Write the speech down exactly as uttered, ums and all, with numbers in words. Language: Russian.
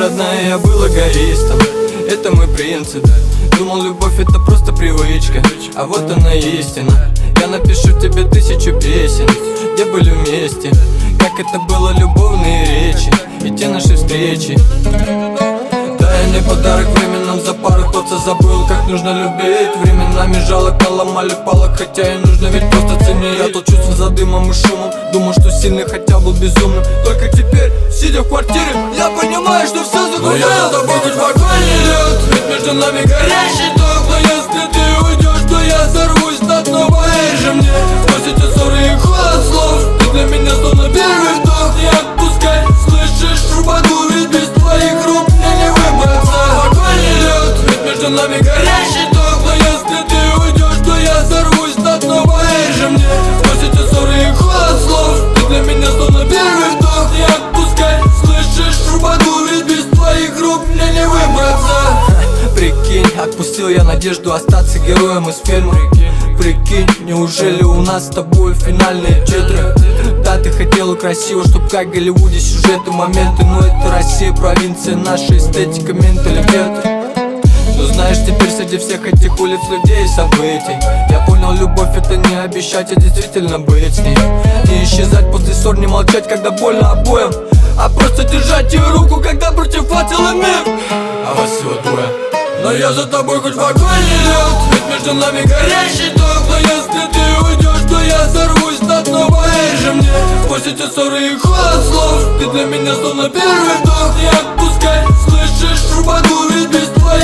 родная, я был эгоистом. Это мой принцип. Думал, любовь это просто привычка, а вот она истина. Я напишу тебе тысячу песен, где были вместе, как это было любовные речи и те наши встречи. Дай мне подарок временам за пару, кто-то забыл, как нужно любить. Временами жалок наломали палок, хотя и нужно ведь просто ценить. Я тут чувство за дымом и шумом, думал, что сильный, хотя был безумным. Только теперь, сидя в квартире, я понимаю, что все загубил. Но я за тобой хоть в огонь не лед, ведь между нами горящий ток. Но если ты уйдешь, то я сорвусь на дно. Поверь же мне, сквозь эти ссоры и холод слов, ты для меня словно первый вдох. Не отпускай, слышишь, упаду, ведь без твоих рук мне не выбраться. Огонь не лед, ведь между нами горящий ток. Но если ты уйдешь, то я сорвусь на дно. Поверь же мне, сквозь эти ссоры и холод слов, ты для меня словно первый вдох. Не отпускай, слышишь, упаду, ведь без твоих рук мне не выбраться. Прикинь, отпустил я надежду остаться героем из фильма. Прикинь, неужели у нас с тобой финальные титры? Да, ты хотела красиво, чтоб как в Голливуде сюжеты, моменты. Но это Россия, провинция, наша эстетика, менталитет. Но знаешь, теперь среди всех этих улиц, людей и событий я понял, любовь это не обещать, а действительно быть с ней. Не исчезать после ссор, не молчать, когда больно обоим, а просто держать ее руку, когда против вас целый мир. А вас всего двое. Но я за тобой хоть в огонь не лед, ведь между нами горящий ток. Но если ты уйдешь, то я сорвусь на дно. Поверь же мне, сквозь эти ссоры и холод слов, ты для меня словно первый вдох. Не отпускай, слышишь, упаду, ведь без твоих